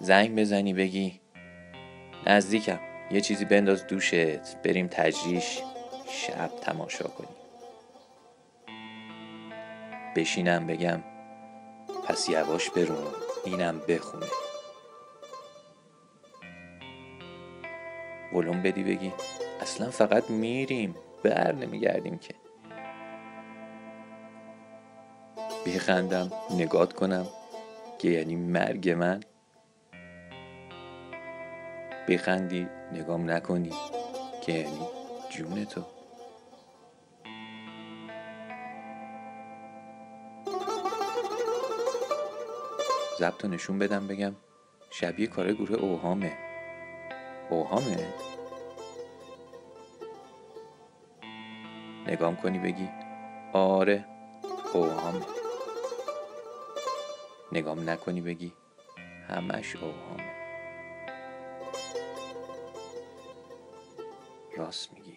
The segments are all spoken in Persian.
زنگ بزنی بگی نزدیکم، یه چیزی بنداز دوشت، بریم تجریش شب تماشا کنیم. بشینم بگم پس یواش برون اینم بخونه. ولوم بدی بگی اصلا فقط میریم بر نمیگردیم که. بخندم نگات کنم که یعنی مرگ من. بخندی نگام نکنی که یعنی جون تو. ضبط و نشون بدم بگم شبیه کار گروه اوهامه. اوهامه؟ نگام کنی بگی آره اوهامه. نگام نکنی بگی همش اوهامه. راست میگی.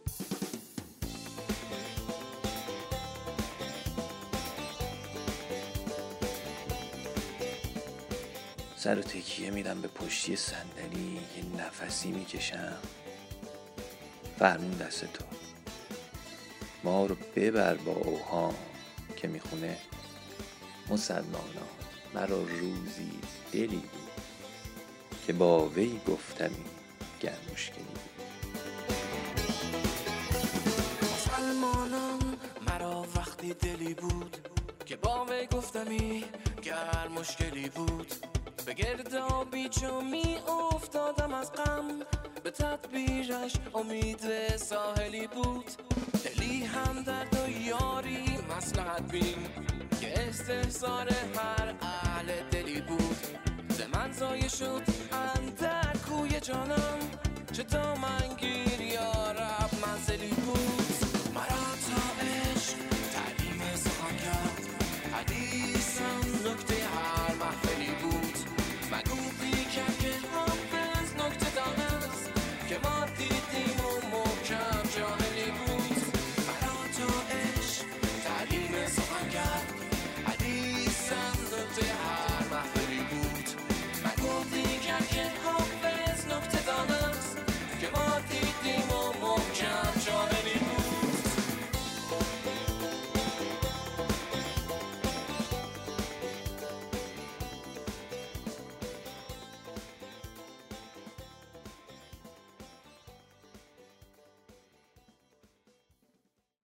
سر و تکیه میدم به پشتی صندلی، یه نفسی میکشم. فرمون دست تو، ما رو ببر با اوهام که میخونه مسلمانا مرا روزی دلی بود که با وی گفتمی گر مشکلی بود. مسلمانا مرا وقتی دلی بود که با وی گفتمی گر مشکلی بود. به گرد آبی چون می افتادم از غم، به تدبیرش امید ساحلی بود. دلی هم درد و یاری مصلحت بین که استحضار هر اهل دلی بود. ز من زایه شد اندر کوی جانم، چه تا من گیر یا رب منزلی بود.